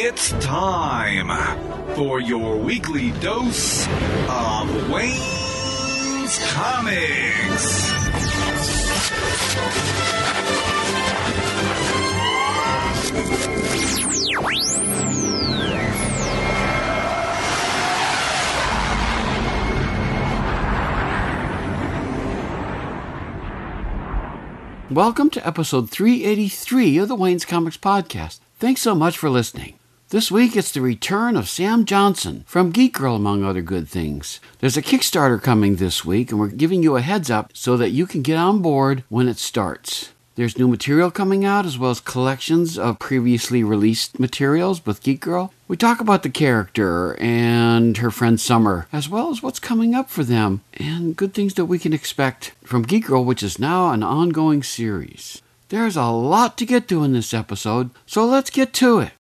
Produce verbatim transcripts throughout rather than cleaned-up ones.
It's time for your weekly dose of Wayne's Comics. Welcome to episode three eighty-three of the Wayne's Comics Podcast. Thanks so much for listening. This week it's the return of Sam Johnson from Geek Girl, among other good things. There's a Kickstarter coming this week, and we're giving you a heads up so that you can get on board when it starts. There's new material coming out, as well as collections of previously released materials with Geek Girl. We talk about the character and her friend Summer, as well as what's coming up for them, and good things that we can expect from Geek Girl, which is now an ongoing series. There's a lot to get to in this episode, so let's get to it.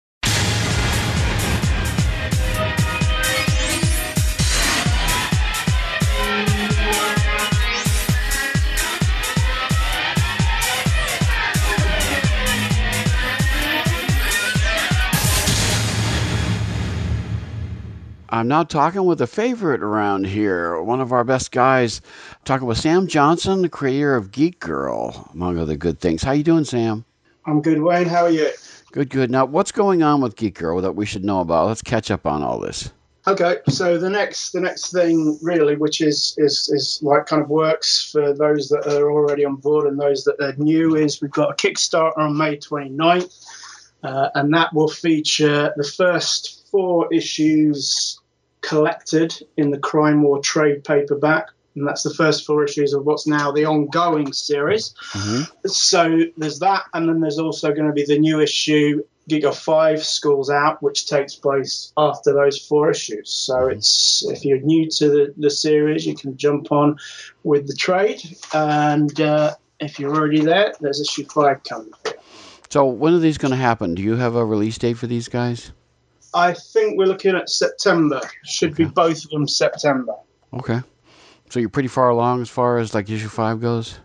I'm now talking with a favorite around here, one of our best guys, talking with Sam Johnson, the creator of Geek Girl, among other good things. How you doing, Sam? I'm good, Wayne. How are you? Good, good. Now, what's going on with Geek Girl that we should know about? Let's catch up on all this. Okay, so the next the next thing, really, which is, is, is like kind of works for those that are already on board and those that are new, is we've got a Kickstarter on May twenty-ninth, uh, and that will feature the first four issues collected in the Crime War trade paperback, and that's the first four issues of what's now the ongoing series. Mm-hmm. So there's that, and then there's also going to be the new issue, Geek Girl five Schools Out, which takes place after those four issues. So mm-hmm. it's if you're new to the, the series, you can jump on with the trade, and uh, if you're already there, there's issue five coming. So when are these going to happen? Do you have a release date for these guys? I think we're looking at September. Should okay. be both of them September. Okay. So you're pretty far along as far as like issue five goes?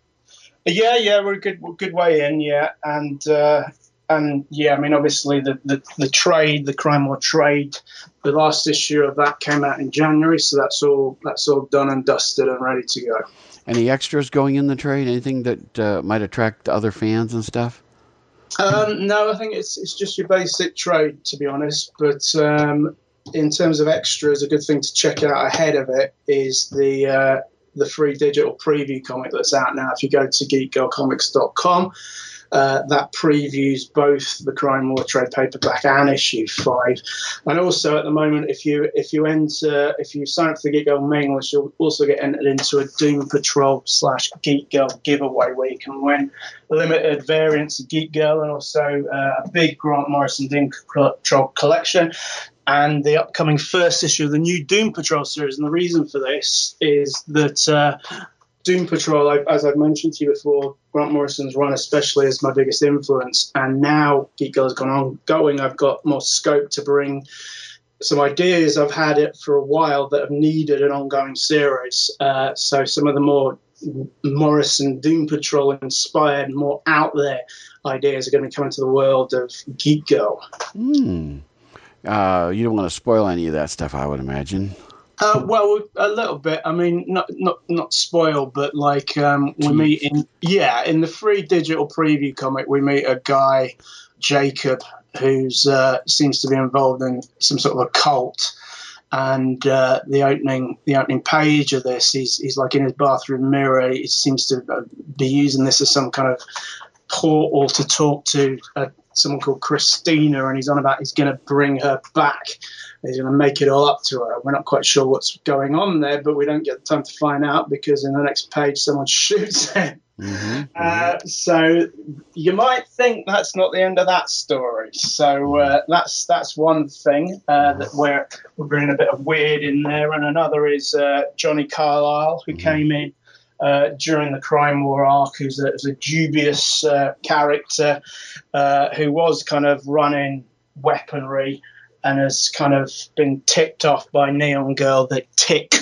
Yeah, yeah, we're a good, we're a good way in, yeah. And, uh, and yeah, I mean, obviously the, the, the trade, the Crime War trade, the last issue of that came out in January, so that's all that's all done and dusted and ready to go. Any extras going in the trade? Anything that uh, might attract other fans and stuff? Um, no, I think it's it's just your basic trade, to be honest. But um, in terms of extras, a good thing to check out ahead of it is the uh, the free digital preview comic that's out now. If you go to geek girl comics dot com, uh, that previews both the Crime War trade paperback and issue five. And also at the moment, if you if you enter if you sign up for the Geek Girl mailing list, you'll also get entered into a Doom Patrol slash Geek Girl giveaway where you can win limited variants of Geek Girl and also uh, a big Grant Morrison Doom Patrol collection and the upcoming first issue of the new Doom Patrol series. And the reason for this is that uh, Doom Patrol, as I've mentioned to you before, Grant Morrison's run especially is my biggest influence. And now Geek Girl has gone on going. I've got more scope to bring some ideas. I've had it for a while that have needed an ongoing series. Uh, so some of the more Morrison Doom Patrol inspired, more out there ideas are going to be coming to the world of Geek Girl. Hmm. Uh, you don't want to spoil any of that stuff, I would imagine. Uh, well, a little bit. I mean, not not not spoil, but like um, we meet in yeah in the free digital preview comic, we meet a guy, Jacob, who's uh, seems to be involved in some sort of a cult. And uh, the opening, the opening page of this, he's he's like in his bathroom mirror. He seems to be using this as some kind of portal to talk to uh, someone called Christina, and he's on about he's going to bring her back. He's going to make it all up to her. We're not quite sure what's going on there, but we don't get the time to find out because in the next page someone shoots him. Mm-hmm. Uh, so you might think that's not the end of that story. So uh, that's that's one thing uh, that we're we're bringing a bit of weird in there, and another is uh, Johnny Carlisle, who mm-hmm. came in uh, during the Crime War arc, who's a, who's a dubious uh, character uh, who was kind of running weaponry and has kind of been ticked off by Neon Girl that ticked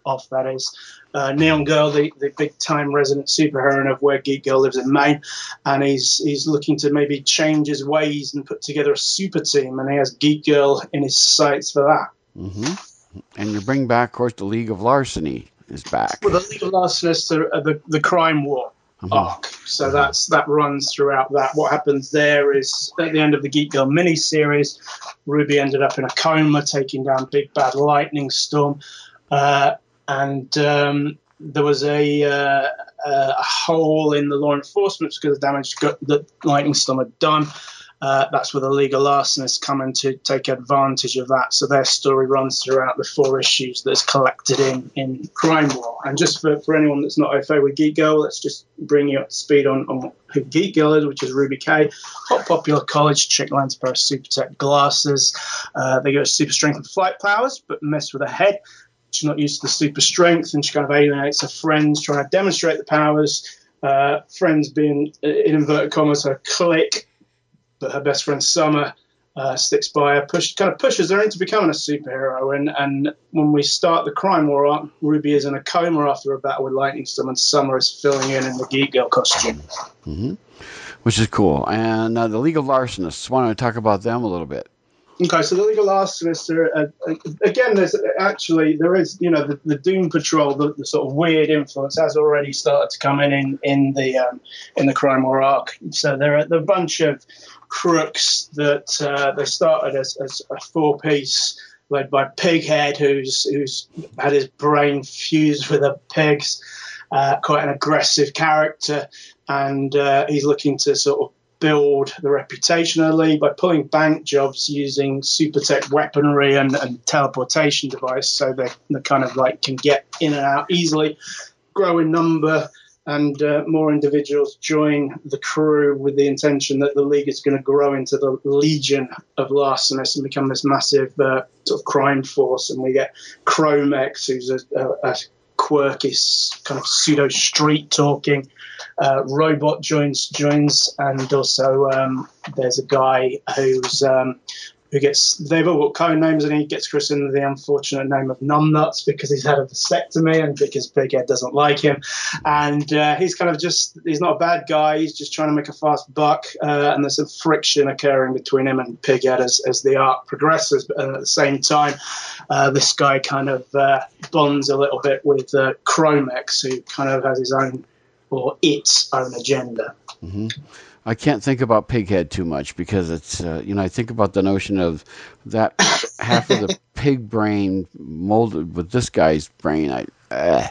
off, that is. Uh, Neon Girl, the, the big-time resident superheroine of where Geek Girl lives in Maine, and he's he's looking to maybe change his ways and put together a super team, and he has Geek Girl in his sights for that. Mm-hmm. And you bring back, of course, the League of Larceny is back. Well, the League of Larcenists are, are the, the crime war mm-hmm. arc, so mm-hmm. that's that runs throughout that. What happens there is, at the end of the Geek Girl miniseries, Ruby ended up in a coma, taking down Big Bad Lightning Storm, uh, and um, there was a, uh, a hole in the law enforcement because of the damage that Lightning Storm had done. Uh, that's where the League of Larcenists come in to take advantage of that. So their story runs throughout the four issues that's collected in, in Crime War. And just for, for anyone that's not au fait with Geek Girl, let's just bring you up to speed on, on who Geek Girl is, which is Ruby Kay. Hot popular college chick, learns to pair of super tech glasses. Uh, they get super strength and flight powers, but mess with her head. She's not used to the super strength, and she kind of alienates her friends, trying to demonstrate the powers. Uh, friends being, in inverted commas, her clique. But her best friend Summer uh, sticks by her, push, kind of pushes her into becoming a superhero. And, and when we start the Crime War arc, Ruby is in a coma after a battle with Lightning Storm, and Summer is filling in in the Geek Girl costume. Mm-hmm. Which is cool. And uh, the League of Larcenists, why don't we talk about them a little bit? Okay, so the League of Larcenists are, uh, uh, again, there's actually, there is, you know, the, the Doom Patrol, the, the sort of weird influence has already started to come in in, in the um, in the Crime War arc. So there are, there are a bunch of crooks that uh, they started as, as a four-piece led by Pighead, who's who's had his brain fused with a pig's, uh, quite an aggressive character, and uh, he's looking to sort of build the reputation of the League by pulling bank jobs using super tech weaponry and, and teleportation device, so they, they kind of like can get in and out easily, grow in number, and uh, more individuals join the crew with the intention that the League is going to grow into the Legion of Larcenists and become this massive uh, sort of crime force. And we get Chromex, who's a, a, a quirky kind of pseudo street talking uh, robot joins joins, and also um, there's a guy who's um, who gets, they've all got code names, and he gets christened the unfortunate name of Numbnuts because he's had a vasectomy and because Pighead doesn't like him. And uh, he's kind of just, he's not a bad guy, he's just trying to make a fast buck, uh, and there's some friction occurring between him and Pighead as, as the arc progresses. But at the same time, uh, this guy kind of uh, bonds a little bit with uh, Chromex, who kind of has his own, or its own agenda. Mm-hmm. I can't think about Pighead too much because it's, uh, you know, I think about the notion of that half of the pig brain molded with this guy's brain. I, uh.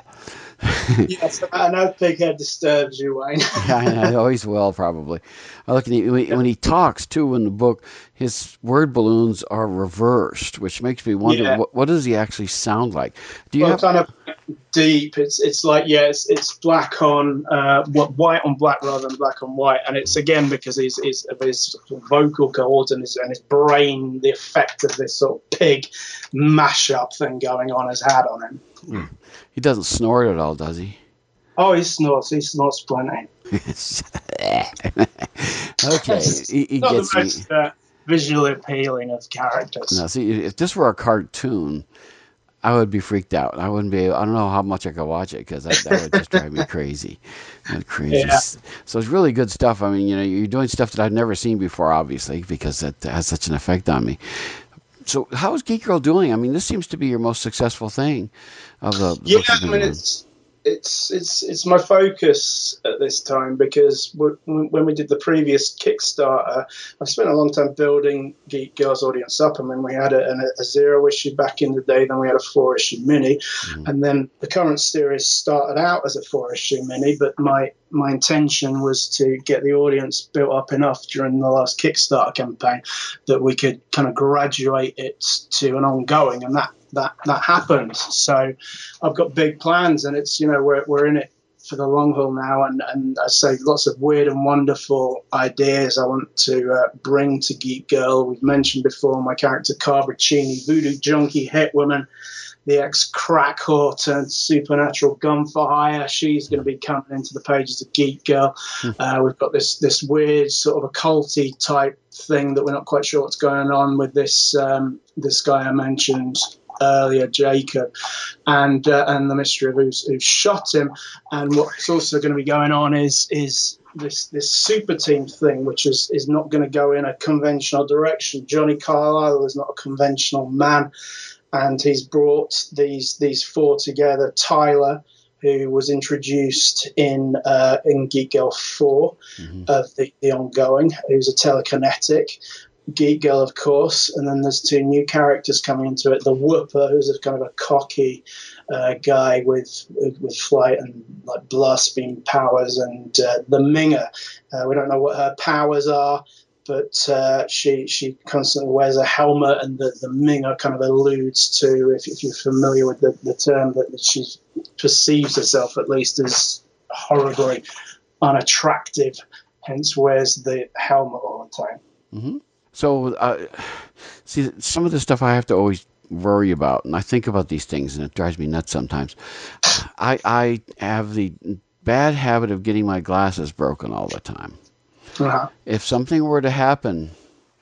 Yes, I know Pighead disturbs you, Wayne. Yeah, I always will, probably. I look at he, when, he, when he talks, too, in the book, his word balloons are reversed, which makes me wonder, yeah. what, what does he actually sound like? Do you well, have kind of deep. It's it's like, yeah, it's, it's black on, uh, white on black rather than black on white. And it's, again, because he's, he's, of his vocal cords and his, and his brain, the effect of this sort of pig mashup thing going on has had on him. Hmm. He doesn't snort at all, does he? Oh, he snorts. He snorts plenty. Okay. he, he not gets the most uh, visually appealing of characters. No, see, if this were a cartoon, I would be freaked out. I wouldn't be. I don't know how much I could watch it because that, that would just drive me crazy. That's crazy. Yeah. So it's really good stuff. I mean, you know, you're doing stuff that I've never seen before, obviously, because that has such an effect on me. So how is Geek Girl doing? I mean, this seems to be your most successful thing of the, the yeah. I mean, it's it's it's it's my focus at this time because when we did the previous Kickstarter, I spent a long time building Geek Girl's audience up. I mean, we had a, a zero issue back in the day, then we had a four issue mini, mm-hmm. and then the current series started out as a four issue mini. But my my intention was to get the audience built up enough during the last Kickstarter campaign that we could kind of graduate it to an ongoing, and that that that happened. So I've got big plans, and it's, you know, we're we're in it for the long haul now, and and I say lots of weird and wonderful ideas I want to uh, bring to Geek Girl. We've mentioned before my character Carver Cheney, voodoo junkie hit woman, the ex-crack whore turned supernatural gun for hire. She's going to be coming into the pages of Geek Girl. Uh, we've got this this weird sort of occulty type thing that we're not quite sure what's going on with this um, this guy I mentioned, earlier, Jacob, and uh, and the mystery of who's, who shot him. And what's also going to be going on is is this this super team thing, which is is not going to go in a conventional direction. Johnny Carlisle is not a conventional man, and he's brought these these four together. Tyler, who was introduced in uh, in Geek Girl four mm-hmm. of the, the ongoing, who's a telekinetic. Geek Girl, of course, and then there's two new characters coming into it. The Whooper, who's a kind of a cocky uh, guy with, with with flight and like blast beam powers, and uh, the Minger. Uh, we don't know what her powers are, but uh, she she constantly wears a helmet, and the, the Minger kind of alludes to, if, if you're familiar with the, the term, that, that she perceives herself at least as horribly unattractive, hence wears the helmet all the time. Mm-hmm. So, uh, see, some of the stuff I have to always worry about, and I think about these things, and it drives me nuts sometimes. I I have the bad habit of getting my glasses broken all the time. Uh-huh. If something were to happen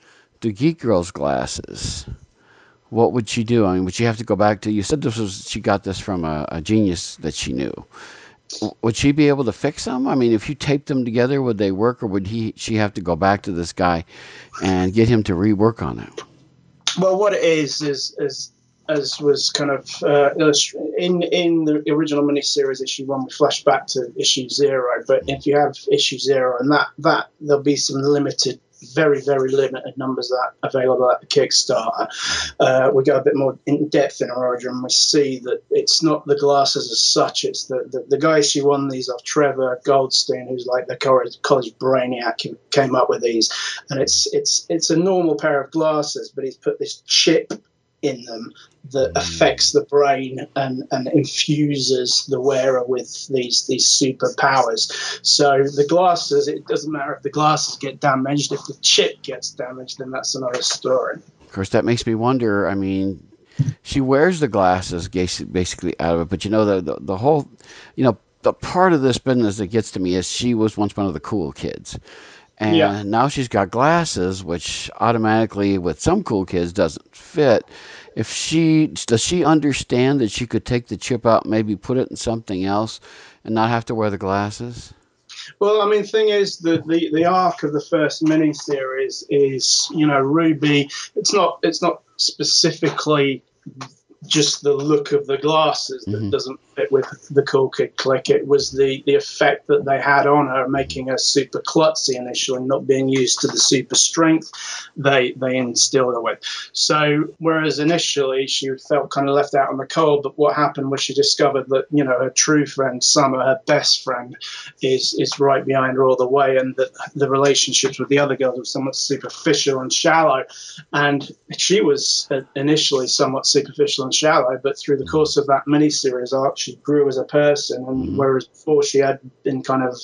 to Geek Girl's glasses, what would she do? I mean, would she have to go back to, you said this was, she got this from a, a genius that she knew. Would she be able to fix them? I mean, if you taped them together, would they work, or would he she have to go back to this guy and get him to rework on it? Well, what it is is is as was kind of uh, in in the original miniseries issue one, we flash back to issue zero. But if you have issue zero, and that that there'll be some limited, very very limited numbers that are available at the Kickstarter. Uh, we go a bit more in depth in our origin, and we see that it's not the glasses as such. It's the the, the guy she won these off, Trevor Goldstein, who's like the college, college brainiac, who came up with these. And it's it's it's a normal pair of glasses, but he's put this chip in them that affects the brain and, and infuses the wearer with these these superpowers. So the glasses, it doesn't matter if the glasses get damaged. If the chip gets damaged, then that's another story. Of course, that makes me wonder. I mean, she wears the glasses basically out of it, but you know, the the, the whole, you know, the part of this business that gets to me is she was once one of the cool kids. And yeah. Now she's got glasses, which automatically, with some cool kids, doesn't fit. If she does, she understand that she could take the chip out, maybe put it in something else, and not have to wear the glasses. Well, I mean, the thing is, the, the, the arc of the first miniseries is, you know, Ruby. It's not it's not specifically just the look of the glasses that mm-hmm. doesn't fit with the Cool Kid Clique. It was the, the effect that they had on her, making her super klutzy initially, not being used to the super strength they they instilled her with. So whereas initially she felt kind of left out in the cold, but what happened was she discovered that, you know, her true friend Summer, her best friend, is is right behind her all the way, and that the relationships with the other girls were somewhat superficial and shallow. And she was initially somewhat superficial and shallow, but through the course of that miniseries arc, she grew as a person. And mm-hmm. whereas before she had been kind of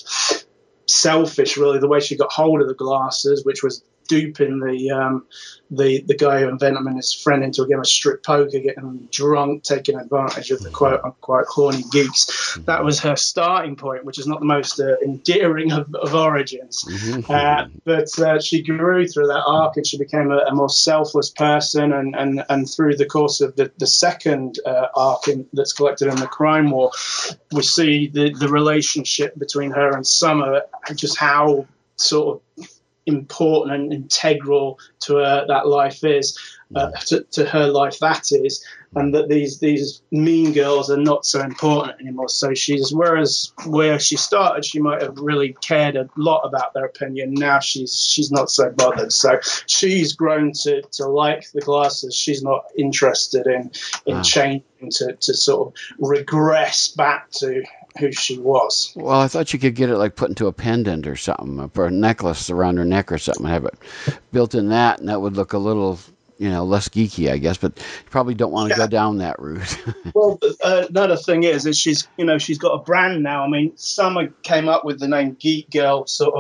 selfish, really, the way she got hold of the glasses, which was duping the um, the the guy who invented them and his friend into a game of strip poker, getting them drunk, taking advantage of the quote unquote horny geeks. That was her starting point, which is not the most uh, endearing of, of origins. Mm-hmm. Uh, but uh, she grew through that arc, and she became a, a more selfless person. And, and, and through the course of the, the second uh, arc in, that's collected in the Crime War, we see the, the relationship between her and Summer, just how sort of important and integral to her that life is, uh, to, to her life that is, and that these these mean girls are not so important anymore. So she's, whereas where she started, she might have really cared a lot about their opinion. Now she's she's not so bothered. So she's grown to, to like the glasses. She's not interested in in wow. changing to, to sort of regress back to who she was. Well, I thought you could get it like put into a pendant or something, or a necklace around her neck or something, have it built in that, and that would look a little, you know, less geeky, I guess, but you probably don't want to yeah. go down that route. Well, uh, another thing is, is she's, you know, she's got a brand now. I mean, Summer came up with the name Geek Girl sort of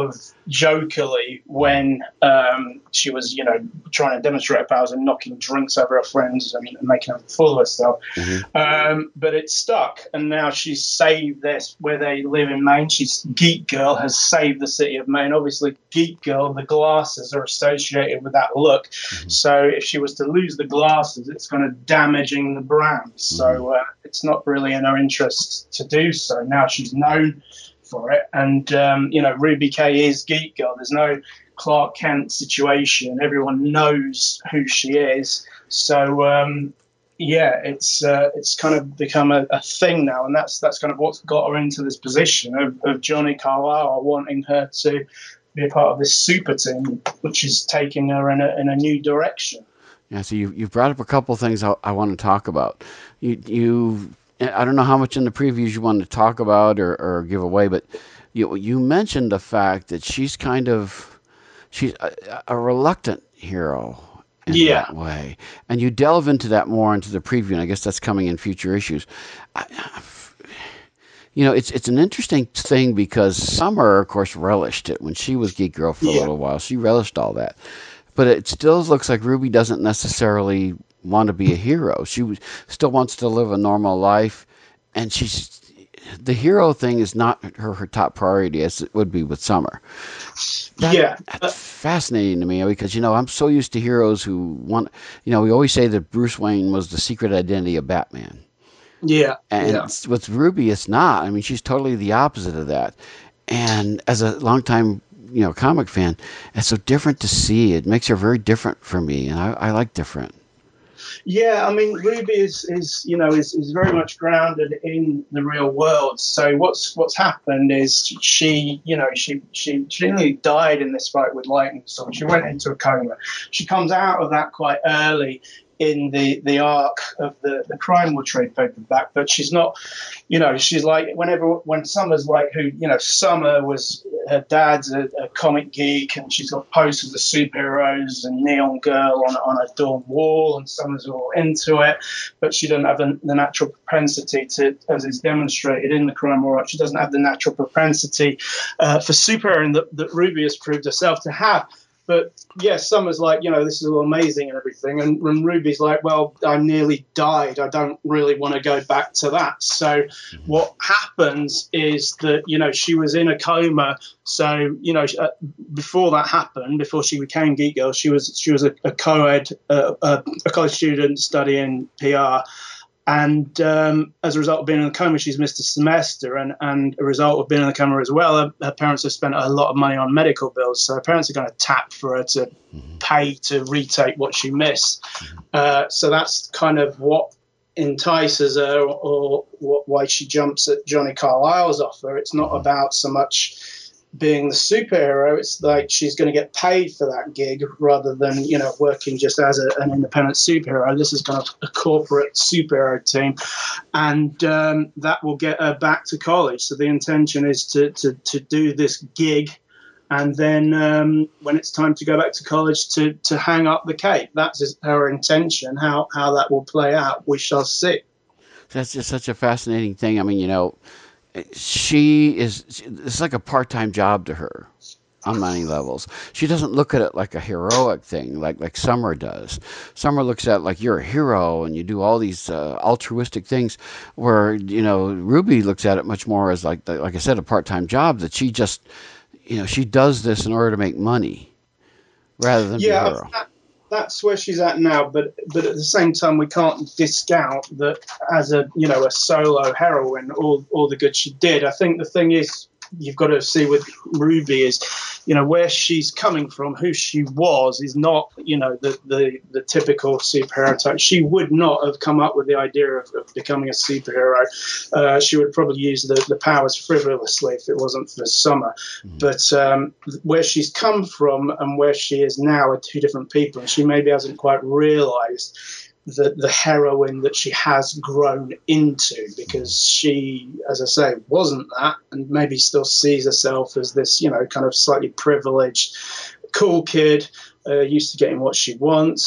jokingly when um, she was, you know, trying to demonstrate her powers and knocking drinks over her friends and, and making a fool of herself. Mm-hmm. Um, but it stuck, and now she's saved this where they live in Maine. She's Geek Girl has saved the city of Maine. Obviously, Geek Girl, the glasses are associated with that look. Mm-hmm. So if she was to lose the glasses, it's kind of damaging the brand. Mm-hmm. So uh, it's not really in her interest to do so. Now she's known for it, and um, you know, Ruby Kay is Geek Girl. There's no Clark Kent situation. Everyone knows who she is. So um, yeah, it's uh, it's kind of become a, a thing now, and that's that's kind of what's got her into this position of, of Johnny Carlisle wanting her to be a part of this super team, which is taking her in a in a new direction. Yeah, so you you've brought up a couple things I, I want to talk about. You you. I don't know how much in the previews you want to talk about or, or give away, but you you mentioned the fact that she's kind of she's a, a reluctant hero in yeah. that way, and you delve into that more into the preview, and I guess that's coming in future issues. I, you know, it's it's an interesting thing because Summer, of course, relished it when she was Geek Girl for yeah. a little while. She relished all that, but it still looks like Ruby doesn't necessarily want to be a hero. She still wants to live a normal life, and she's the hero thing is not her, her top priority as it would be with Summer. That, yeah, that's fascinating to me because, you know, I'm so used to heroes who want, you know, we always say that Bruce Wayne was the secret identity of Batman. Yeah, and yeah. with Ruby, it's not. I mean, she's totally the opposite of that. And as a longtime, you know, comic fan, it's so different to see. It makes her very different for me, and I, I like different. Yeah, I mean, Ruby is, is you know, is, is very much grounded in the real world. So what's what's happened is she, you know, she she, she nearly died in this fight with Lightning Storm. She went into a coma. She comes out of that quite early in the, the arc of the, the Crime Will trade paperback, but she's not, you know, she's like, whenever, when Summer's like, who, you know, Summer was, her dad's a, a comic geek, and she's got posters of superheroes and Neon Girl on, on her dorm wall, and Summer's all into it, but she doesn't have the, the natural propensity to, as is demonstrated in the Crime Will, she doesn't have the natural propensity uh, for superhero that, that Ruby has proved herself to have. But yes, Summer's like, you know, this is all amazing and everything. And, and Ruby's like, well, I nearly died. I don't really want to go back to that. So what happens is that, you know, she was in a coma. So, you know, uh, before that happened, before she became Geek Girl, she was she was a, a co-ed, uh, a, a college student studying P R. And um, as a result of being in a coma, she's missed a semester. And, and a result of being in the coma as well, her, her parents have spent a lot of money on medical bills. So her parents are going to tap for her to pay to retake what she missed. Uh, so that's kind of what entices her, or, or what, why she jumps at Johnny Carlisle's offer. It's not about so much being the superhero. It's like she's going to get paid for that gig rather than, you know, working just as a, an independent superhero. This is kind of a corporate superhero team, and um, that will get her back to college. So the intention is to to, to do this gig, and then um, when it's time to go back to college, to to hang up the cape. That's her intention. How how that will play out, we shall see. That's just such a fascinating thing. I mean, you know, she is, it's like a part-time job to her on many levels. She doesn't look at it like a heroic thing like like Summer does. Summer looks at it like you're a hero and you do all these uh, altruistic things, where, you know, Ruby looks at it much more as, like like I said, a part-time job that she just, you know, she does this in order to make money rather than yeah, be a hero. That, that's where she's at now, but but at the same time, we can't discount that as a, you know, a solo heroine, all all the good she did. I think the thing is, you've got to see with Ruby is, you know, where she's coming from, who she was, is not, you know, the the, the typical superhero type. She would not have come up with the idea of, of becoming a superhero. Uh, she would probably use the, the powers frivolously if it wasn't for Summer. Mm-hmm. But um, where she's come from and where she is now are two different people, and she maybe hasn't quite realized the the heroine that she has grown into, because she, as I say, wasn't that, and maybe still sees herself as this, you know, kind of slightly privileged, cool kid, uh, used to getting what she wants.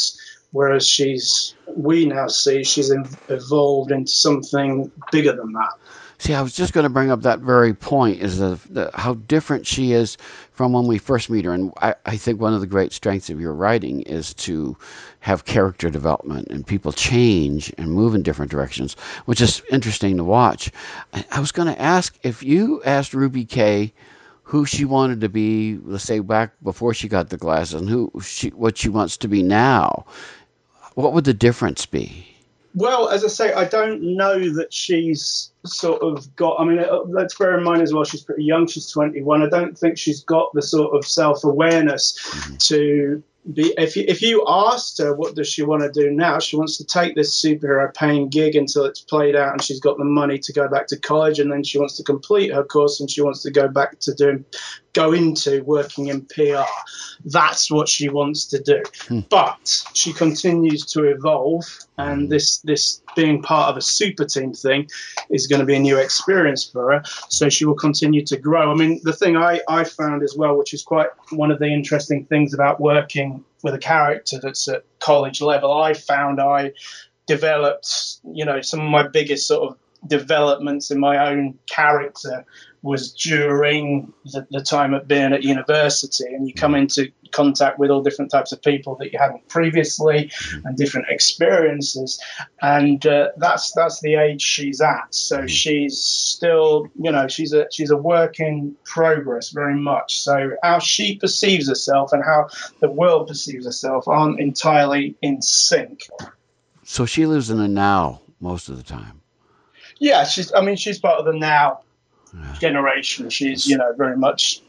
whereas she's we now see she's in, evolved into something bigger than that. See, I was just going to bring up that very point, is the, the, how different she is from when we first meet her. And I, I think one of the great strengths of your writing is to have character development, and people change and move in different directions, which is interesting to watch. I, I was going to ask, if you asked Ruby Kaye who she wanted to be, let's say back before she got the glasses, and who she, what she wants to be now, what would the difference be? Well, as I say, I don't know that she's sort of got, I mean, let's bear in mind as well, she's pretty young, she's twenty-one. I don't think she's got the sort of self-awareness mm-hmm. to be, if you, if you asked her what does she want to do now, she wants to take this superhero paying gig until it's played out and she's got the money to go back to college, and then she wants to complete her course and she wants to go back to doing, go into working in P R. That's what she wants to do. Hmm. But she continues to evolve, and this this being part of a super team thing is going to be a new experience for her. So she will continue to grow. I mean, the thing I, I found as well, which is quite one of the interesting things about working with a character that's at college level, I found I developed, you know, some of my biggest sort of developments in my own character was during the, the time of being at university, and you come into contact with all different types of people that you hadn't previously and different experiences, and uh, that's that's the age she's at. So she's still, you know, she's a she's a work in progress very much. So how she perceives herself and how the world perceives herself aren't entirely in sync. So she lives in the now most of the time. Yeah, she's. I mean, she's part of the now yeah. generation. She's, you know, very much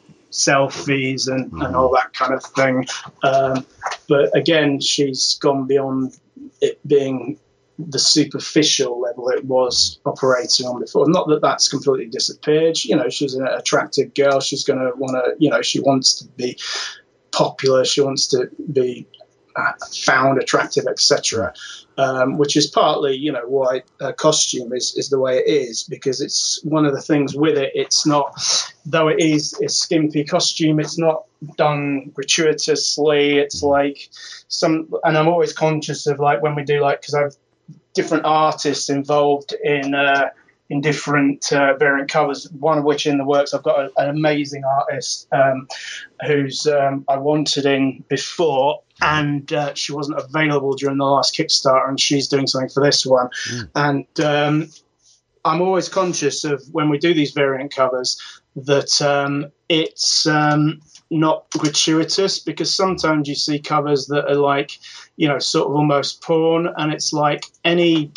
selfies and, mm-hmm. and all that kind of thing. Um, but again, she's gone beyond it being the superficial level it was operating on before. Not that that's completely disappeared. You know, she's an attractive girl. She's going to want to, you know, she wants to be popular. She wants to be uh, found attractive, et cetera. Um, which is partly, you know, why a costume is, is the way it is, because it's one of the things with it. It's not, though it is a skimpy costume, it's not done gratuitously. It's like some, and I'm always conscious of like when we do like, because I have different artists involved in uh, in different uh, variant covers. One of which in the works, I've got a, an amazing artist um, who's um, I wanted in before. And uh, she wasn't available during the last Kickstarter, and she's doing something for this one. Mm. And um, I'm always conscious of when we do these variant covers that um, it's um, not gratuitous, because sometimes you see covers that are like, you know, sort of almost porn, and it's like any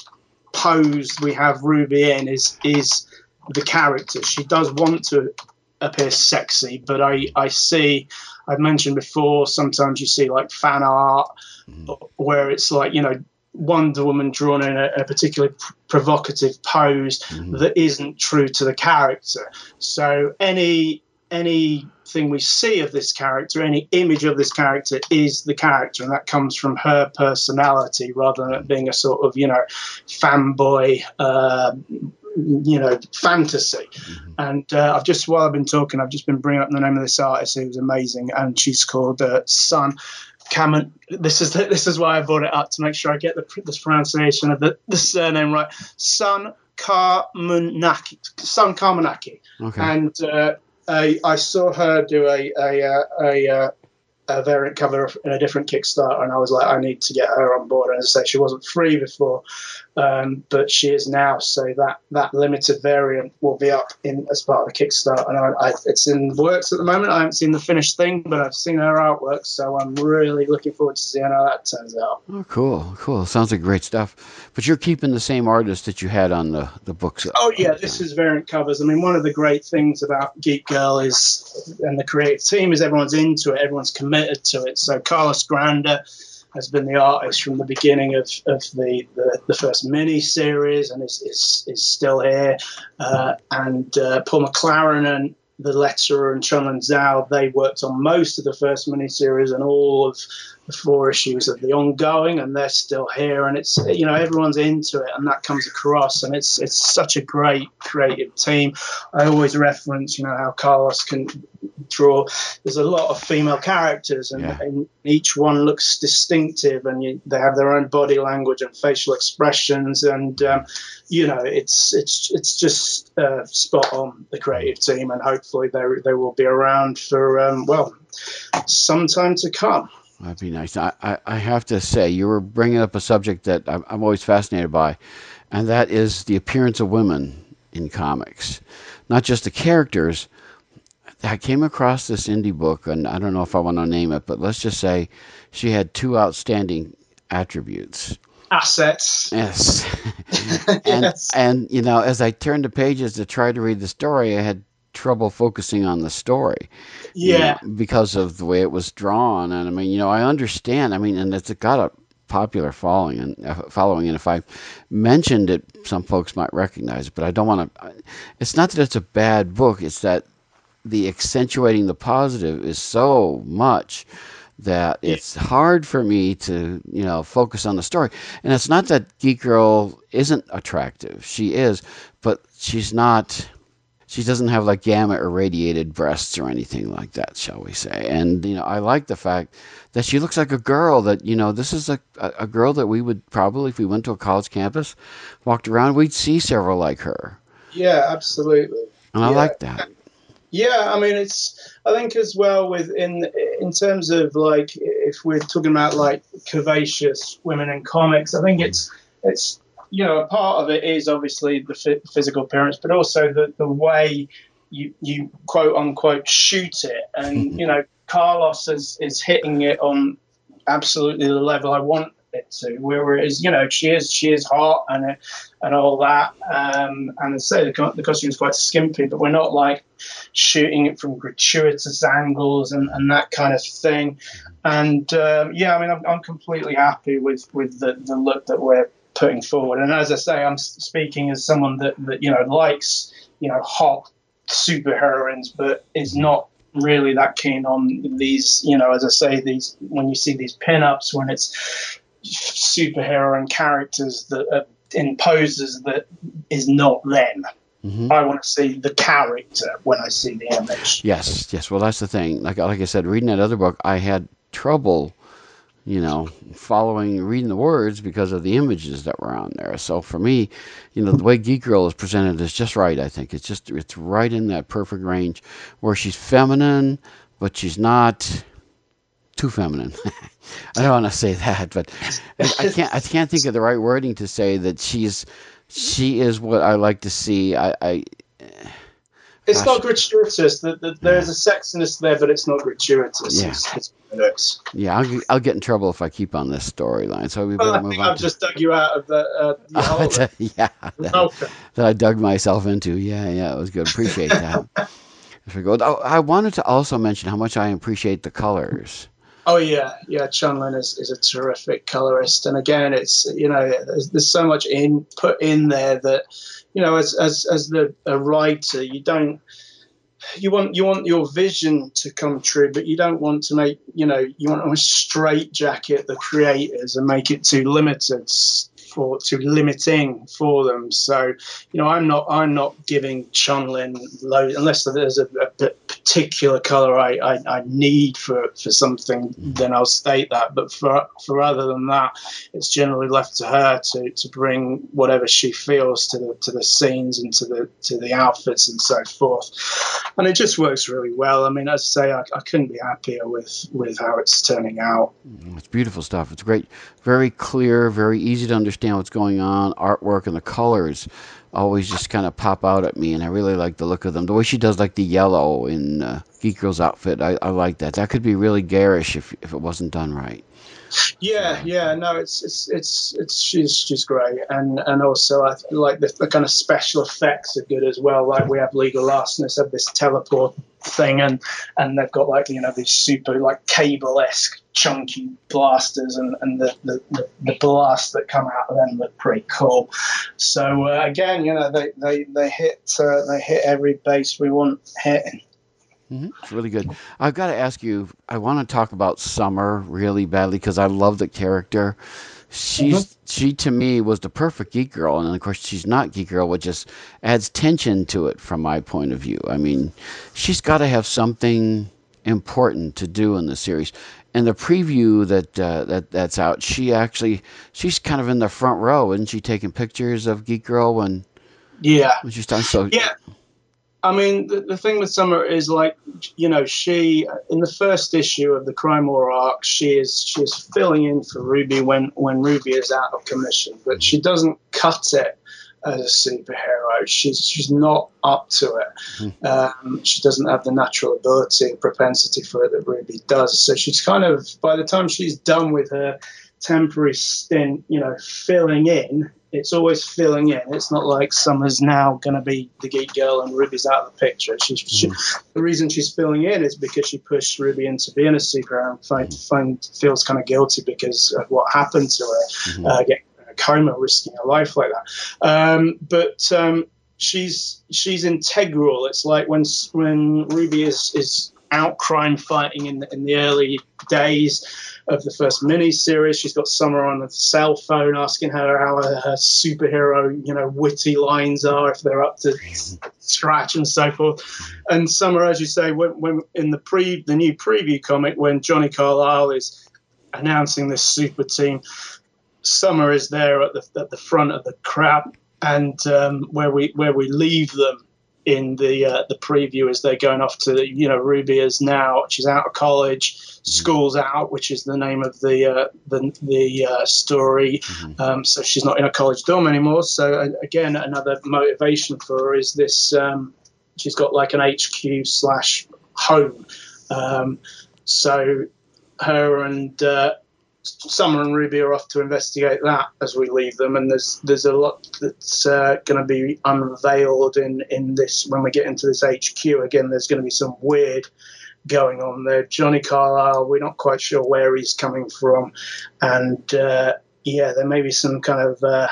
pose we have Ruby in is is the character. She does want to appear sexy, but I, I see, I've mentioned before, sometimes you see like fan art mm. where it's like, you know, Wonder Woman drawn in a, a particularly pr- provocative pose mm. that isn't true to the character. So any anything we see of this character, any image of this character is the character, and that comes from her personality rather than it being a sort of, you know, fanboy uh, you know, fantasy. Mm-hmm. And uh, I've just, while I've been talking, I've just been bringing up the name of this artist who's amazing, and she's called uh, Sun Kamen. This is this is why I brought it up, to make sure I get the this pronunciation of the, the surname right. Sun Carmenaki. Sun Carmenaki. Okay. And uh, I, I saw her do a a a, a, a a variant cover in a different Kickstarter, and I was like, I need to get her on board. And as I say, she wasn't free before, um, but she is now. So that that limited variant will be up in as part of the Kickstarter, and I, I, it's in works at the moment. I haven't seen the finished thing, but I've seen her artwork, so I'm really looking forward to seeing how that turns out. Oh, cool, cool. Sounds like great stuff. But you're keeping the same artist that you had on the, the books. Oh, yeah, this is variant covers. I mean, one of the great things about Geek Girl is, and the creative team, is everyone's into it, everyone's committed to it. So Carlos Granda has been the artist from the beginning of, of the, the, the first mini-series, and is, is, is still here. Uh, and uh, Paul McLaren and the letterer and Chunlin Zhao, they worked on most of the first mini-series and all of the four issues of the ongoing, and they're still here. And it's, you know, everyone's into it, and that comes across, and it's it's such a great creative team. I always reference, you know, how Carlos can draw. There's a lot of female characters, and, Yeah. and each one looks distinctive, and you, they have their own body language and facial expressions, and um, you know, it's it's it's just uh, spot on, the creative team, and hopefully they they will be around for um, well, some time to come. That'd be nice. I, I, I have to say, you were bringing up a subject that I'm, I'm always fascinated by, and that is the appearance of women in comics. Not just the characters. I came across this indie book, and I don't know if I want to name it, but let's just say she had two outstanding attributes. Assets. Yes. and, Yes. and, you know, as I turned the pages to try to read the story, I had trouble focusing on the story. you Yeah. know, because of the way it was drawn. And I mean, you know, I understand. I mean, and it's got a popular following and uh, following. And if I mentioned it, some folks might recognize it. But I don't want to. It's not that it's a bad book. It's that the accentuating the positive is so much that it's hard for me to, you know, focus on the story. And it's not that Geek Girl isn't attractive. She is, but she's not. She doesn't have like gamma irradiated breasts or anything like that, shall we say. And, you know, I like the fact that she looks like a girl that, you know, this is a, a girl that we would probably, if we went to a college campus, walked around, we'd see several like her. Yeah, absolutely. And I Yeah. like that. Yeah, I mean, it's, I think as well with, in, in terms of like, if we're talking about like curvaceous women in comics, I think it's, it's, you know, a part of it is obviously the f- physical appearance, but also the, the way you, you quote unquote shoot it. And, you know, Carlos is, is hitting it on absolutely the level I want it to, whereas, you know, she is, she is hot and, and all that. Um, and I'd say the, co- the costume is quite skimpy, but we're not like shooting it from gratuitous angles and, and that kind of thing. And, um, yeah, I mean, I'm, I'm completely happy with, with the, the look that we're putting forward. And as I say, I'm speaking as someone that, that you know likes you know hot superheroines, but is not really that keen on these. You know, as I say, these when you see these pin-ups, when it's superhero characters that are in poses that is not them. Mm-hmm. I want to see the character when I see the image. Yes, yes. Well, that's the thing. Like, like I said, reading that other book, I had trouble, you know, following, reading the words because of the images that were on there. So for me, you know, the way Geek Girl is presented is just right, I think. It's just, it's right in that perfect range where she's feminine, but she's not too feminine. I don't want to say that, but I, I can't, I can't think of the right wording to say that she's, she is what I like to see. I, I It's Gosh. not gratuitous. The, the, there's a sexiness there, but it's not gratuitous. Yeah. It's, it's what it is. yeah, I'll, get- I'll get in trouble if I keep on this storyline. So we Well, better I move think on. I've to, just dug you out of the, uh, the hole. there. yeah, that, Okay. that I dug myself into. Yeah, yeah, it was good. Appreciate that. As we go, oh, I wanted to also mention how much I appreciate the colors. Oh yeah, yeah. Chunlin is, is a terrific colorist, and again, it's you know there's, there's so much in put in there that you know as as as the a writer you don't you want you want your vision to come true, but you don't want to make you know you want to straitjacket the creators and make it too limited for too limiting for them. So you know I'm not I'm not giving Chunlin loads unless there's a, a particular color I, I, I need for, for something, then I'll state that. But for for other than that, it's generally left to her to, to bring whatever she feels to the to the scenes and to the to the outfits and so forth. And it just works really well. I mean, as I say, I, I couldn't be happier with, with how it's turning out. It's beautiful stuff. It's great, very clear, very easy to understand what's going on. Artwork and the colors always just kind of pop out at me, and I really like the look of them. The way she does like the yellow in uh, Geek Girl's outfit, I, I like that. That could be really garish if if it wasn't done right. Yeah, yeah, no, it's it's it's it's she's she's great, and and also I like the, the kind of special effects are good as well. Like we have Legal Larcenous have this teleport thing, and and they've got like you know these super like cable-esque chunky blasters, and and the the, the, the blasts that come out of them look pretty cool. So uh, again, you know they they they hit uh, they hit every base we want hitting. Mm-hmm. It's really good. I've got to ask you, I want to talk about Summer really badly because I love the character. she's Mhm. she to me was the perfect Geek Girl, and of course she's not Geek Girl, which just adds tension to it from my point of view. I mean, she's got to have something important to do in the series. In the preview that uh, that that's out, she actually she's kind of in the front row, isn't she, taking pictures of Geek Girl when Yeah, when she's done? So yeah. I mean, the, the thing with Summer is like, you know, she in the first issue of the Crime War arc, she is she is filling in for Ruby when when Ruby is out of commission, but she doesn't cut it as a superhero. She's she's not up to it. Um, she doesn't have the natural ability and propensity for it that Ruby does. So she's kind of, by the time she's done with her temporary stint, you know, filling in. It's always filling in. It's not like Summer's now going to be the Geek Girl and Ruby's out of the picture. She, she, the reason she's filling in is because she pushed Ruby into being a superhero and find, find, feels kind of guilty because of what happened to her, mm-hmm. uh, getting in a coma, risking her life like that. Um, but um, she's she's integral. It's like when when Ruby is is out crime fighting in the, in the early days of the first mini-series. She's got Summer on the cell phone asking her how her, her superhero, you know, witty lines are, if they're up to scratch and so forth. And Summer, as you say, when, when in the pre the new preview comic, when Johnny Carlisle is announcing this super team, Summer is there at the at the front of the crowd, and um, where we where we leave them in the uh, the preview as they're going off to, you know, Ruby is now, she's out of college, school's out, which is the name of the uh, the, the uh, story. Mm-hmm. Um, so she's not in a college dorm anymore. So uh, again, another motivation for her is this, um, she's got like an H Q slash home. Um, so her and uh, Summer and Ruby are off to investigate that as we leave them, and there's there's a lot that's uh, going to be unveiled in, in this when we get into this H Q. Again, there's going to be some weird going on there. Johnny Carlisle, we're not quite sure where he's coming from, and uh, yeah, there may be some kind of uh,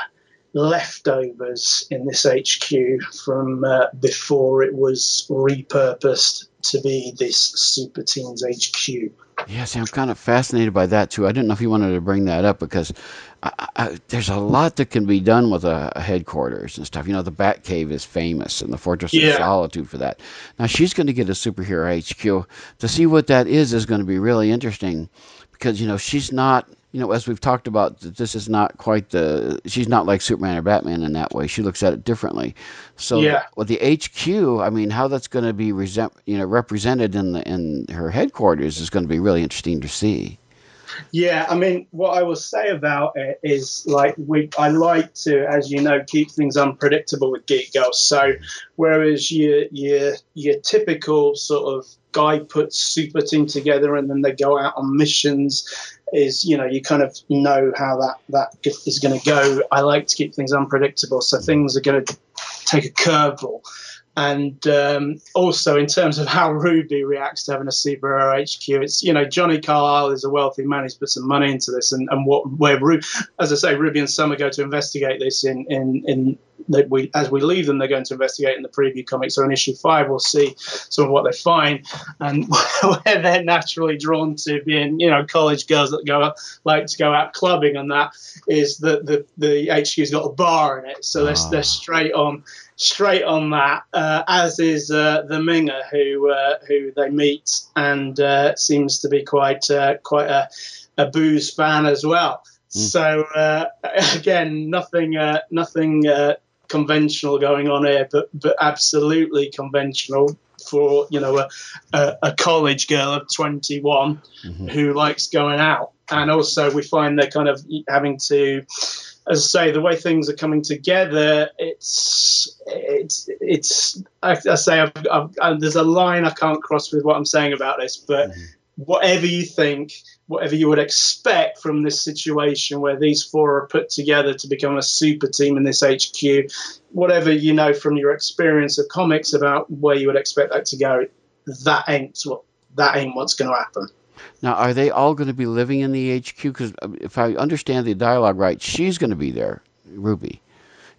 leftovers in this H Q from uh, before it was repurposed to be this Super Teens H Q. Yeah, see, I'm kind of fascinated by that, too. I didn't know if you wanted to bring that up because I, I, there's a lot that can be done with a, a headquarters and stuff. You know, the Batcave is famous and the Fortress yeah. of Solitude for that. Now, she's going to get a superhero H Q. To see what that is is going to be really interesting because, you know, she's not, you know, as we've talked about, this is not quite the, she's not like Superman or Batman in that way. She looks at it differently. So yeah. with the H Q, I mean, how that's going to be resent, you know, represented in the in her headquarters is going to be really interesting to see. Yeah, I mean, what I will say about it is, like, we I like to, as you know, keep things unpredictable with Geek Girls. So whereas your your your typical sort of guy puts super team together and then they go out on missions, is, you know, you kind of know how that that is going to go. I like to keep things unpredictable, so things are going to take a curveball. And um, also in terms of how Ruby reacts to having a superhero H Q, it's, you know, Johnny Carlisle is a wealthy man. He's put some money into this, and, and what where Ru- as I say, Ruby and Summer go to investigate this in in in that we as we leave them, they're going to investigate in the preview comics. So in issue five, we'll see some of what they find, and where they're naturally drawn to being, you know, college girls that go like to go out clubbing, and that is that the the H Q's got a bar in it, so they're, they're straight on. Straight on that, uh, as is uh, the Minger, who uh, who they meet, and uh, seems to be quite uh, quite a, a booze fan as well. Mm. So uh, again, nothing uh, nothing uh, conventional going on here, but but absolutely conventional for, you know, a, a, a college girl of twenty-one mm-hmm. who likes going out, and also we find they're kind of having to. As I say, the way things are coming together, it's it's it's. I, I say I've, I've, I've, there's a line I can't cross with what I'm saying about this, but mm-hmm. whatever you think, whatever you would expect from this situation where these four are put together to become a super team in this H Q, whatever you know from your experience of comics about where you would expect that to go, that ain't what that ain't what's going to happen. Now, are they all going to be living in the H Q? Because if I understand the dialogue right, she's going to be there, Ruby.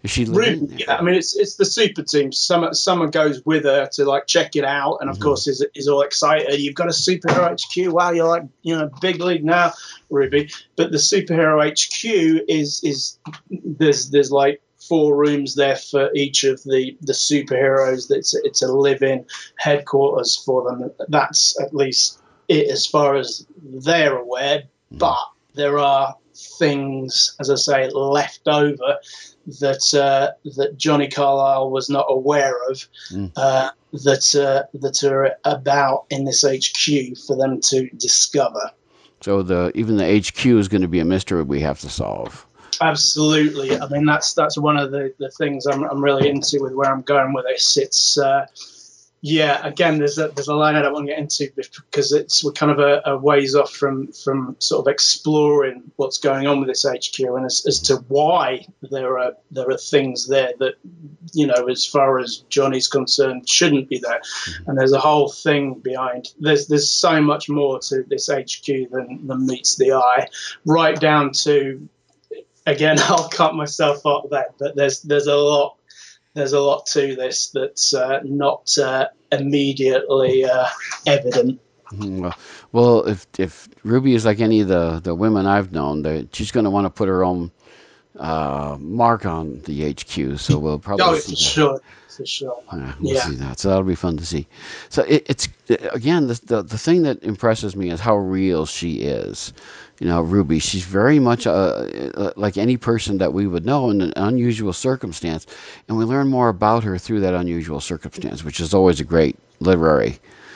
Is she Ruby, living? yeah. I mean, it's it's the super team. Summer Summer goes with her to like check it out, and of Mhm. course is is all excited. You've got a superhero H Q. Wow, you're like you know big league now, Ruby. But the superhero H Q is is there's there's like four rooms there for each of the the superheroes. It's it's a live-in headquarters for them. That's at least it as far as they're aware. But there are things, as I say, left over that uh, that Johnny Carlisle was not aware of, Mm. uh, that uh, that are about in this H Q for them to discover. So the even the H Q is going to be a mystery we have to solve. Absolutely. I mean, that's that's one of the, the things I'm I'm really into with where I'm going with this. It's uh, yeah. Again, there's a there's a line I don't want to get into because it's we're kind of a, a ways off from from sort of exploring what's going on with this H Q and as, as to why there are there are things there that you know, as far as Johnny's concerned, shouldn't be there. And there's a whole thing behind. There's there's so much more to this H Q than than meets the eye, right down to. Again, I'll cut myself off there, but there's there's a lot there's a lot to this that's uh, not uh, immediately uh, evident. Mhm. Well, well, if if Ruby is like any of the, the women I've known, that she's going to want to put her own uh, mark on the H Q. So we'll probably Oh, see for that. sure, for sure. Yeah, we'll Yeah. see that. So that'll be fun to see. So it, it's again the, the the thing that impresses me is how real she is. You know, Ruby. She's very much uh, like any person that we would know in an unusual circumstance, and we learn more about her through that unusual circumstance, which is always a great literary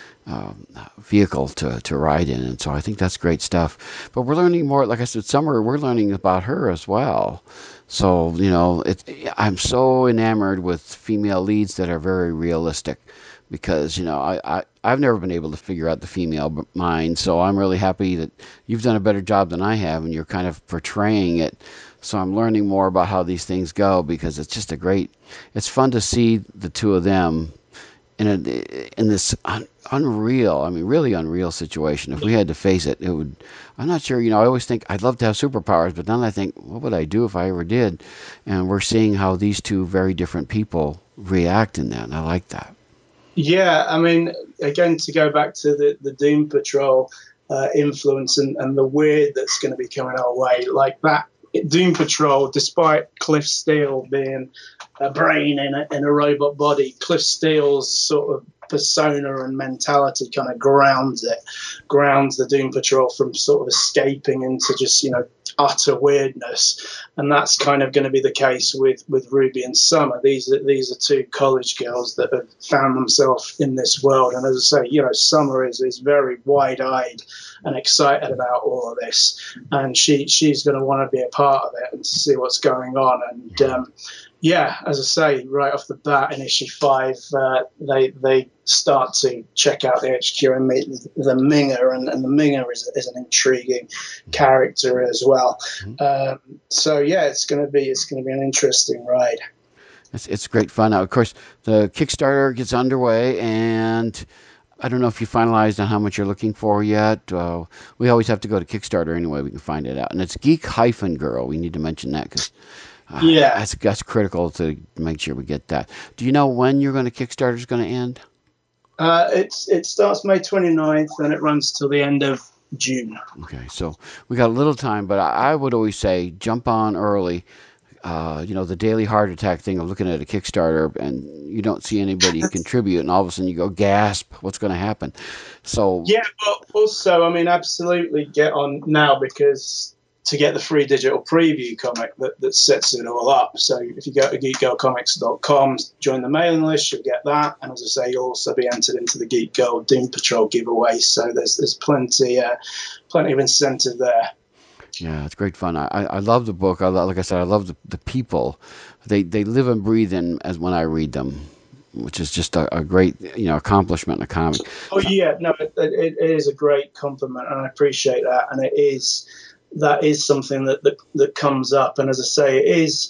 um, vehicle to, to ride in. And so I think that's great stuff. But we're learning more, like I said, Summer, we're learning about her as well. So, you know, it, I'm so enamored with female leads that are very realistic because, you know, I, I, I've never been able to figure out the female mind. So I'm really happy that you've done a better job than I have and you're kind of portraying it. So I'm learning more about how these things go because it's just a great, it's fun to see the two of them in a, in this un, unreal, I mean, really unreal situation. If we had to face it, it would, I'm not sure, you know, I always think I'd love to have superpowers, but then I think, what would I do if I ever did? And we're seeing how these two very different people react in that, and I like that. Yeah, I mean, again, to go back to the, the Doom Patrol uh, influence and, and the weird that's going to be coming our way, like that Doom Patrol, despite Cliff Steele being a brain in a, in a robot body, Cliff Steele's sort of persona and mentality kind of grounds it, grounds the Doom Patrol from sort of escaping into just, you know, utter weirdness. And that's kind of going to be the case with, with Ruby and Summer. These are, these are two college girls that have found themselves in this world. And as I say, you know, Summer is, is very wide-eyed and excited about all of this. And she she's going to want to be a part of it and to see what's going on. And, um, yeah, as I say, right off the bat in issue five, uh, they they start to check out the H Q and meet the Minger, and, and the Minger is, is an intriguing character as well. Mm-hmm. Um, so yeah, it's going to be it's going to be an interesting ride. It's it's great fun. Now, of course, the Kickstarter gets underway, and I don't know if you finalized on how much you're looking for yet. Uh, we always have to go to Kickstarter anyway. We can find it out, and it's Geek Hyphen Girl. We need to mention that because. Uh, yeah, that's, that's critical to make sure we get that. Do you know when you're going to Kickstarter is going to end? Uh, it's it starts May twenty-ninth and it runs till the end of June. Okay, so we got a little time, but I, I would always say jump on early. Uh, you know, the daily heart attack thing of looking at a Kickstarter and you don't see anybody contribute, and all of a sudden you go, gasp, what's going to happen? So yeah, but also, I mean, absolutely get on now because. To get the free digital preview comic that, that sets it all up. So if you go to geek girl comics dot com, join the mailing list, you'll get that. And as I say, you'll also be entered into the Geek Girl Doom Patrol giveaway. So there's there's plenty uh, plenty of incentive there. Yeah, it's great fun. I, I love the book. I love, like I said, I love the, the people. They they live and breathe in as when I read them, which is just a, a great, you know, accomplishment in a comic. Oh yeah, no, it, it, it is a great compliment, and I appreciate that. And it is. That is something that, that that comes up, and as I say, it is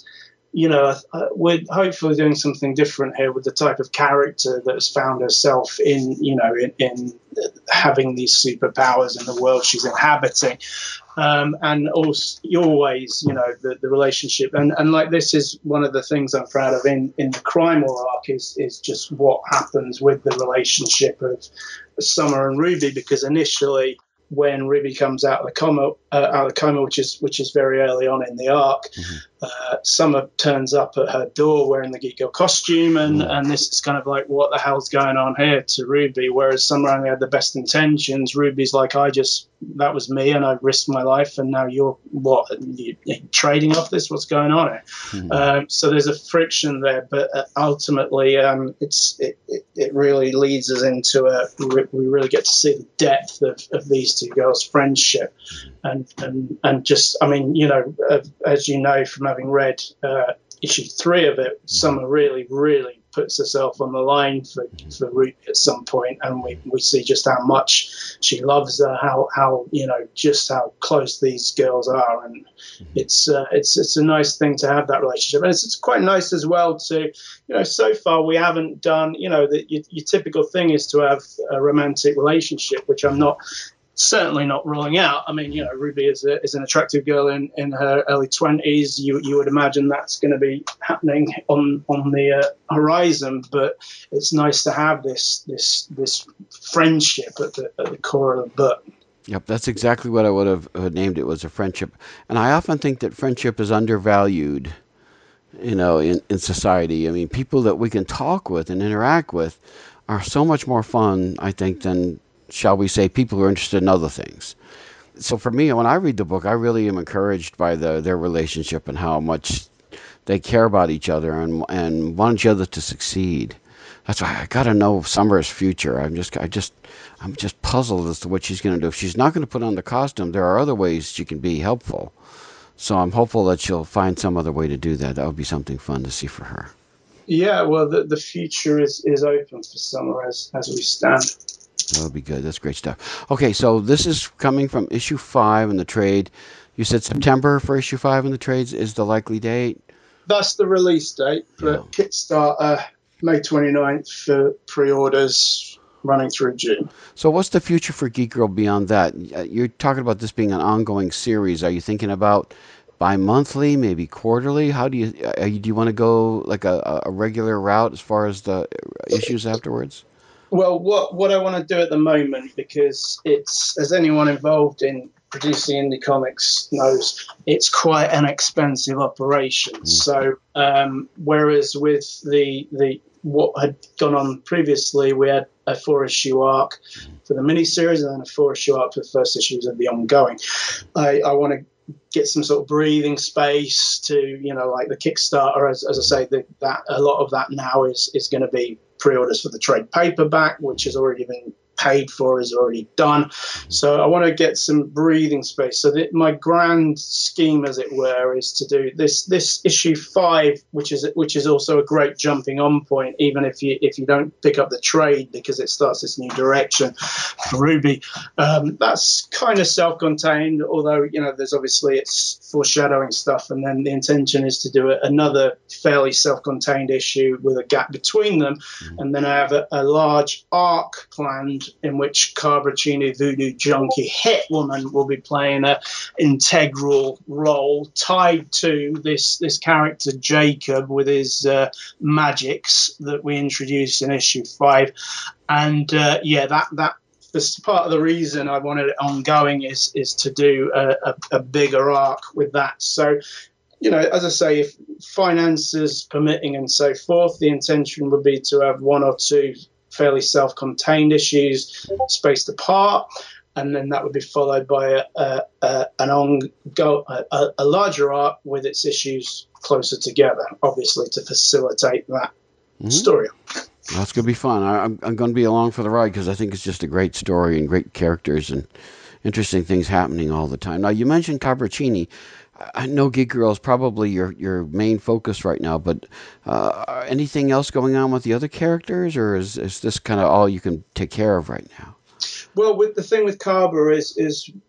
you know, uh, we're hopefully doing something different here with the type of character that has found herself in, you know, in, in having these superpowers in the world she's inhabiting. Um, and also, always, you know, the, the relationship. And, and like this is one of the things I'm proud of in, in the Crime War arc is, is just what happens with the relationship of Summer and Ruby, because initially when Ruby comes out of the coma, uh, out of the coma, which is which is very early on in the arc, mm-hmm. uh, Summer turns up at her door wearing the Geek Girl costume, and, mm-hmm. and this is kind of like, what the hell's going on here to Ruby? Whereas Summer only had the best intentions. Ruby's like, I just that was me, and I risked my life, and now you're what you, you're trading off this? What's going on here? Mm-hmm. Um, so there's a friction there, but uh, ultimately, um, it's it, it, it really leads us into a we really get to see the depth of, of these two girls' friendship, and and and just I mean, you know, uh, as you know from having read uh, issue three of it, Summer really really puts herself on the line for for Ruby at some point, and we, we see just how much she loves her, how how you know just how close these girls are, and it's uh, it's it's a nice thing to have that relationship, and it's, it's quite nice as well to, you know, so far we haven't done, you know, that your, your typical thing is to have a romantic relationship, which I'm not. Certainly not ruling out. I mean, you know, Ruby is a, is an attractive girl in, in her early twenties. You you would imagine that's going to be happening on on the uh, horizon. But it's nice to have this this this friendship at the at the core of the book. Yep, that's exactly what I would have named it, was a friendship. And I often think that friendship is undervalued, you know, in, in society. I mean, people that we can talk with and interact with are so much more fun, I think, than, shall we say, people who are interested in other things. So for me, when I read the book, I really am encouraged by the their relationship and how much they care about each other and and want each other to succeed. That's why I got to know Summer's future. I'm just, I just, I'm just puzzled as to what she's going to do. If she's not going to put on the costume, there are other ways she can be helpful. So I'm hopeful that she'll find some other way to do that. That would be something fun to see for her. Yeah, well, the, the future is, is open for Summer as as we stand. That would be good. That's great stuff. Okay, so this is coming from issue five in the trade. You said September for issue five in the trades is the likely date? That's the release date for yeah. Kickstarter, May twenty-ninth for pre-orders, running through June. So what's the future for Geek Girl beyond that? You're talking about this being an ongoing series. Are you thinking about bi-monthly, maybe quarterly? How do you uh, do you want to go like a, a regular route as far as the issues afterwards? Well, what what I want to do at the moment, because it's, as anyone involved in producing indie comics knows, it's quite an expensive operation. Mm. So um, whereas with the the what had gone on previously, we had a four issue arc for the miniseries and then a four issue arc for the first issues of the ongoing. I, I want to get some sort of breathing space to, you know, like the Kickstarter, as, as I say, the, that a lot of that now is is going to be pre-orders for the trade paperback, which has already been paid for, is already done. So I want to get some breathing space. So that my grand scheme, as it were, is to do this this issue five, which is which is also a great jumping on point, even if you if you don't pick up the trade, because it starts this new direction for Ruby. Um, that's kind of self-contained, although, you know, there's obviously it's foreshadowing stuff, and then the intention is to do a, another fairly self-contained issue with a gap between them, mm-hmm. and then I have a, a large arc planned in which Carbracini Voodoo Junkie Hitwoman will be playing an integral role tied to this this character Jacob with his uh, magics that we introduced in issue five. And uh, yeah, that that this part of the reason I wanted it ongoing is is to do a, a, a bigger arc with that. So, you know, as I say, if finances permitting and so forth, the intention would be to have one or two fairly self-contained issues spaced apart, and then that would be followed by a, a, a, an ongo, a, a larger arc with its issues closer together, obviously to facilitate that mm-hmm. story. That's going to be fun. I, I'm, I'm going to be along for the ride because I think it's just a great story and great characters and interesting things happening all the time. Now, you mentioned Carbracini. I know Geek Girl is probably your, your main focus right now, but uh, anything else going on with the other characters, or is, is this kind of all you can take care of right now? Well, with the thing with Carver is is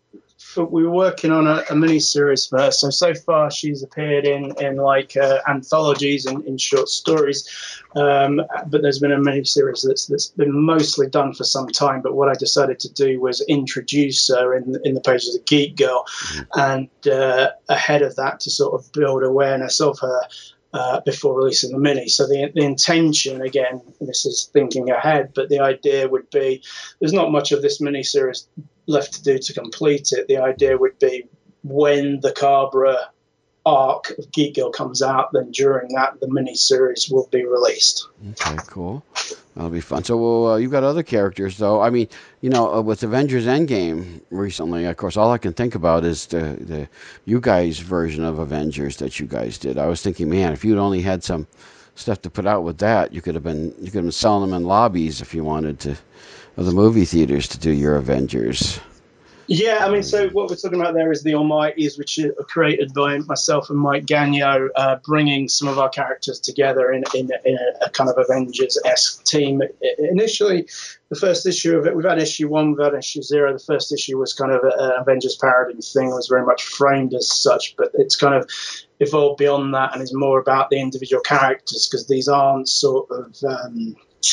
we were working on a, a mini series for her. So so far she's appeared in in like uh, anthologies and in short stories, um, but there's been a mini series that's that's been mostly done for some time. But what I decided to do was introduce her in in the pages of Geek Girl, and uh, ahead of that to sort of build awareness of her. Uh, before releasing the mini. So the, the intention, again, this is thinking ahead, but the idea would be there's not much of this mini series left to do to complete it. The idea would be when the Cabra arc of Geek Girl comes out, then during that, the mini series will be released. Okay, cool. That'll be fun. So well, uh, you've got other characters, though. I mean, you know, uh, with Avengers Endgame recently, of course, all I can think about is the, the you guys' version of Avengers that you guys did. I was thinking, man, if you'd only had some stuff to put out with that, you could have been you could have been selling them in lobbies if you wanted to, of the movie theaters to do your Avengers. Yeah, I mean, so what we're talking about there is the Almighties, which are created by myself and Mike Gagnon, uh, bringing some of our characters together in, in, in a, a kind of Avengers-esque team. Initially, the first issue of it, we've had issue one, we've had issue zero. The first issue was kind of an Avengers parody thing, was very much framed as such, but it's kind of evolved beyond that and is more about the individual characters, because these aren't sort of... Um,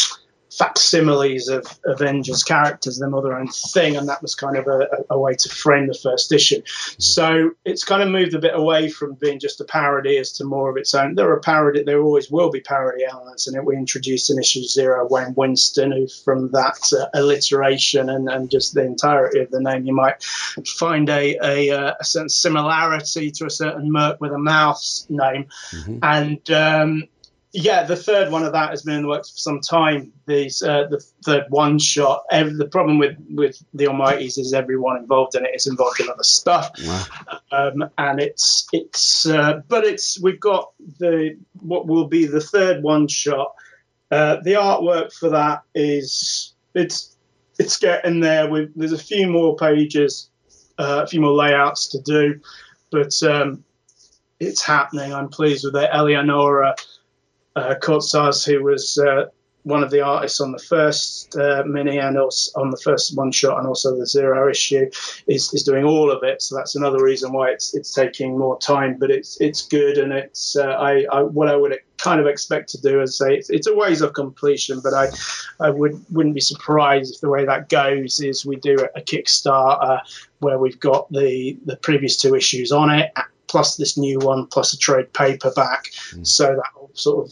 facsimiles of Avengers characters, them other own thing, and that was kind of a, a way to frame the first issue. So it's kind of moved a bit away from being just a parody as to more of its own. There are parody, there always will be parody elements in it. We introduced in issue zero Wayne Winston, who from that uh, alliteration and, and just the entirety of the name, you might find a, a, a certain similarity to a certain Merc with a Mouth name. Mm-hmm. And um, yeah, the third one of that has been in the works for some time. These, uh, the third one shot. Every, the problem with, with the Almighties is everyone involved in it is involved in other stuff, wow. um, and it's it's. Uh, but it's we've got the what will be the third one shot. Uh, the artwork for that is it's it's getting there. With there's a few more pages, uh, a few more layouts to do, but um, it's happening. I'm pleased with it. Eleonora Uh, Kurtzas, who was uh, one of the artists on the first uh, mini and also on the first one shot and also the zero issue, is, is doing all of it. So that's another reason why it's it's taking more time. But it's it's good, and it's uh, I, I what I would kind of expect to do is say it's, it's a ways of completion. But I I would wouldn't be surprised if the way that goes is we do a, a Kickstarter where we've got the the previous two issues on it, plus this new one, plus a trade paperback. Mm. So that will sort of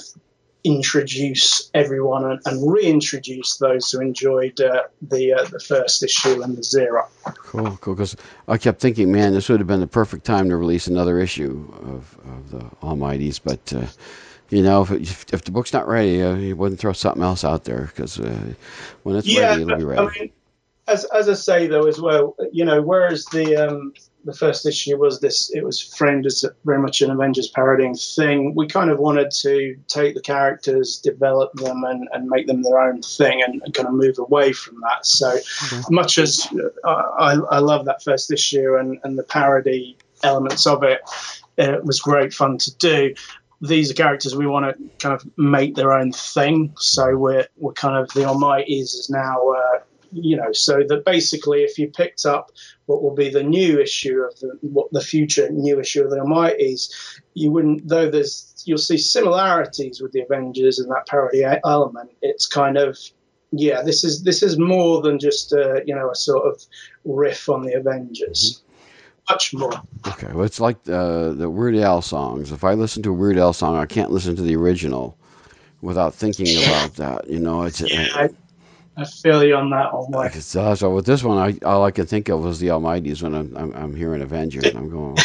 introduce everyone and, and reintroduce those who enjoyed uh, the uh, the first issue and the zero. Cool, cool. Because I kept thinking, man, this would have been the perfect time to release another issue of, of the Almighties. But, uh, you know, if, it, if the book's not ready, uh, you wouldn't throw something else out there, because uh, when it's yeah, ready, it'll be ready. I mean, as, as I say, though, as well, you know, whereas the... Um, the first issue was this, it was framed as very much an Avengers parodying thing. We kind of wanted to take the characters, develop them, and, and make them their own thing, and, and kind of move away from that. So okay. much as uh, I, I love that first issue and, and the parody elements of it, it was great fun to do. These are characters we want to kind of make their own thing. So we're, we're kind of, the Almighties is now... Uh, You know, so that basically, if you picked up what will be the new issue of the what the future new issue of the Almighties, you wouldn't. Though there's, you'll see similarities with the Avengers and that parody element. It's kind of, yeah, this is this is more than just a, you know, a sort of riff on the Avengers. Mm-hmm. Much more. Okay, well, it's like the the Weird Al songs. If I listen to a Weird Al song, I can't listen to the original without thinking yeah. about that. You know, it's. Yeah. I, I feel you on that one. Like. So, so with this one, I, all I can think of was the Almighties when I'm I'm, I'm hearing Avengers, and I'm going,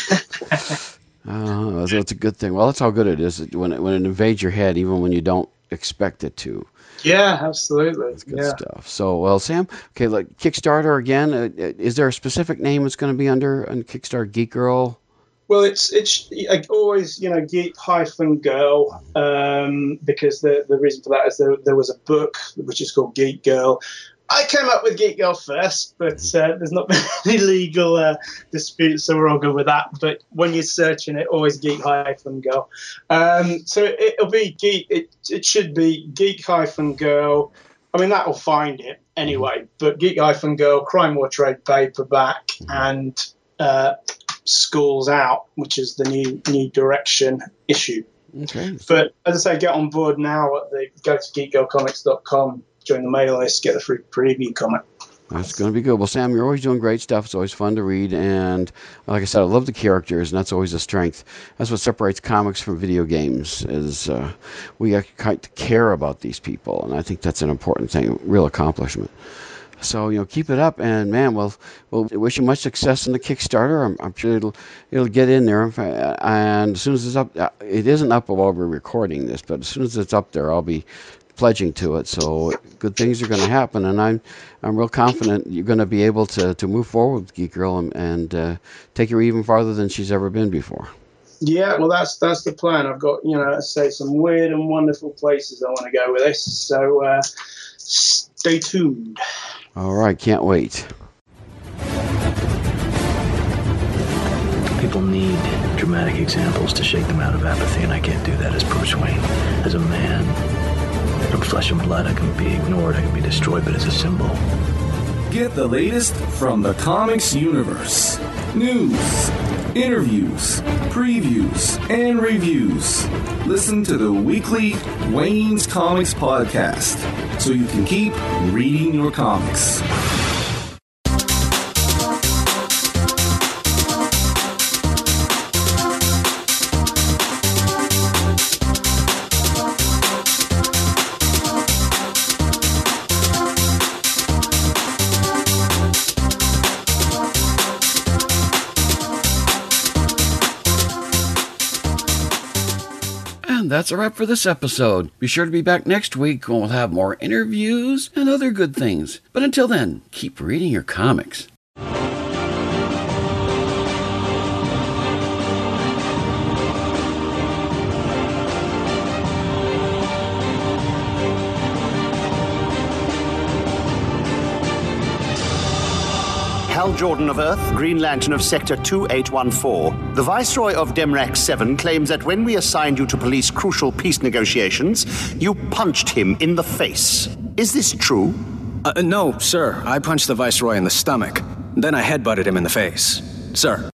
oh, that's, that's a good thing. Well, that's how good it is when it, when it invades your head, even when you don't expect it to. Yeah, absolutely. That's good yeah. stuff. So, well, Sam, okay, like Kickstarter again. Uh, is there a specific name it's going to be under on Kickstarter? Geek Girl. Well, it's it's always, you know, Geek hyphen Girl, um, because the the reason for that is there, there was a book which is called Geek Girl. I came up with Geek Girl first, but uh, there's not any legal uh, disputes, so we're all good with that. But when you're searching it, always Geek hyphen Girl. Um, so it, it'll be Geek. It it should be Geek hyphen Girl. I mean, that will find it anyway. But Geek hyphen Girl, Crime War trade paperback, and uh, Schools Out, which is the new new direction issue. Okay. But as I say, get on board now at the go to geek girl comics dot com, join the mail list, get the free preview comic. That's going to be good. Well, Sam, you're always doing great stuff. It's always fun to read. And like I said, I love the characters, and that's always a strength. That's what separates comics from video games, is uh, we kind of care about these people. And I think that's an important thing, real accomplishment. So, you know, keep it up. And, man, we'll, we'll wish you much success in the Kickstarter. I'm, I'm sure it'll it'll get in there. And as soon as it's up, it isn't up while we're recording this, but as soon as it's up there, I'll be pledging to it. So good things are going to happen, and I'm I'm real confident you're going to be able to, to move forward with Geek Girl and, and uh, take her even farther than she's ever been before. Yeah, well, that's that's the plan. I've got, you know, let's say some weird and wonderful places I want to go with this. So uh, stay tuned. All right, can't wait. People need dramatic examples to shake them out of apathy, and I can't do that as Bruce Wayne. As a man, from flesh and blood, I can be ignored, I can be destroyed, but as a symbol. Get the latest from the comics universe. News, interviews, previews, and reviews. Listen to the weekly Wayne's Comics podcast so you can keep reading your comics. That's a wrap for this episode. Be sure to be back next week when we'll have more interviews and other good things. But until then, keep reading your comics. Hal Jordan of Earth, Green Lantern of Sector two eight one four. The Viceroy of Demrak seven claims that when we assigned you to police crucial peace negotiations, you punched him in the face. Is this true? Uh, no, sir. I punched the Viceroy in the stomach. Then I headbutted him in the face. Sir.